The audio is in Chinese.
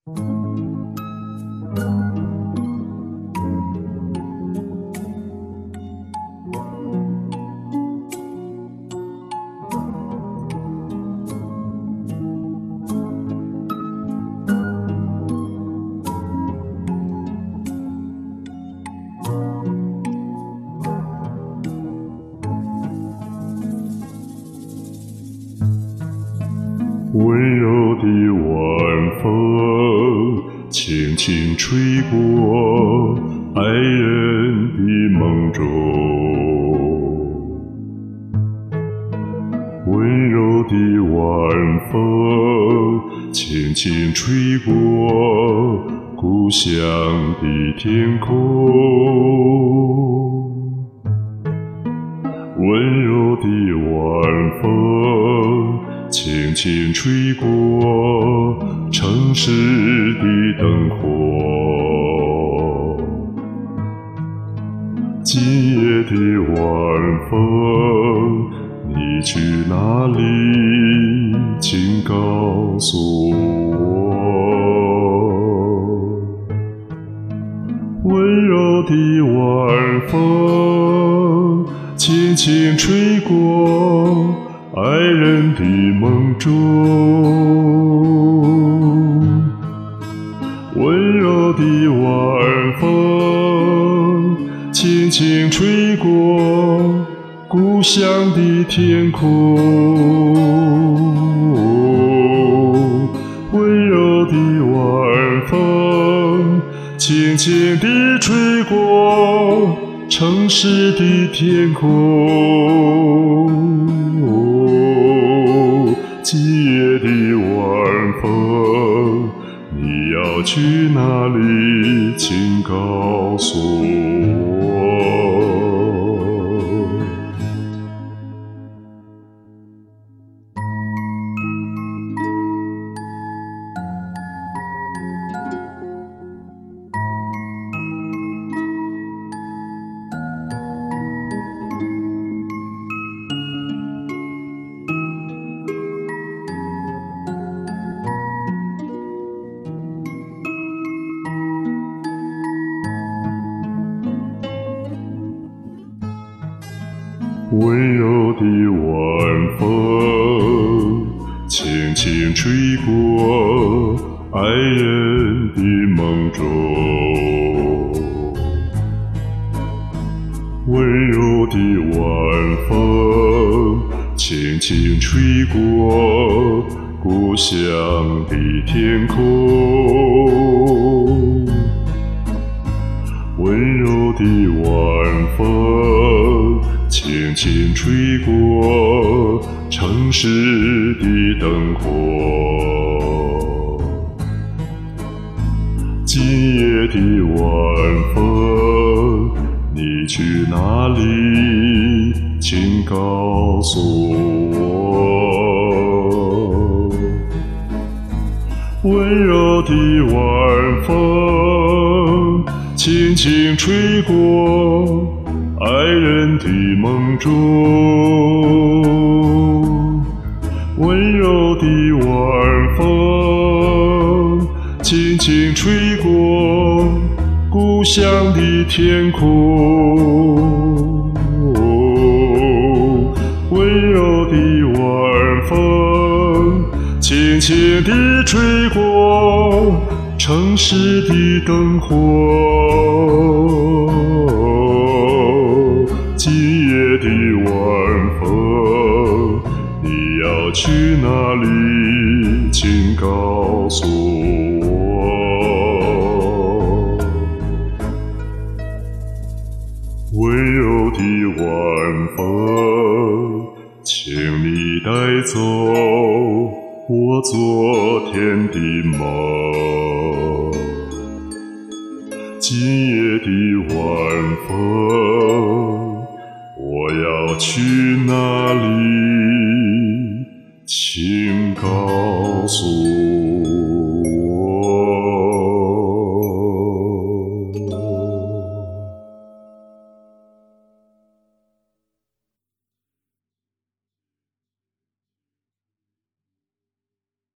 温柔的晚风轻轻吹过爱人的梦中，温柔的晚风轻轻吹过故乡的天空，温柔的晚风轻轻吹过城市的灯火，今夜的晚风，你去哪里？请告诉我。温柔的晚风，轻轻吹过爱人的梦中，温柔的晚风轻轻吹过故乡的天空，温柔的晚风轻轻地吹过城市的天空，今夜的晚风，你要去哪里？请告诉我。温柔的晚风，轻轻吹过爱人的梦中，温柔的晚风，轻轻吹过故乡的天空，温柔的晚风轻轻吹过城市的灯火，今夜的晚风，你去哪里？请告诉我。温柔的晚风，轻轻吹过爱人的梦中，温柔的晚风轻轻吹过故乡的天空，温柔的晚风轻轻地吹过城市的灯火，今夜的晚风，你要去哪里？请告诉我。温柔的晚风，请你带走我昨天的梦，今夜的晚风，我要去哪里？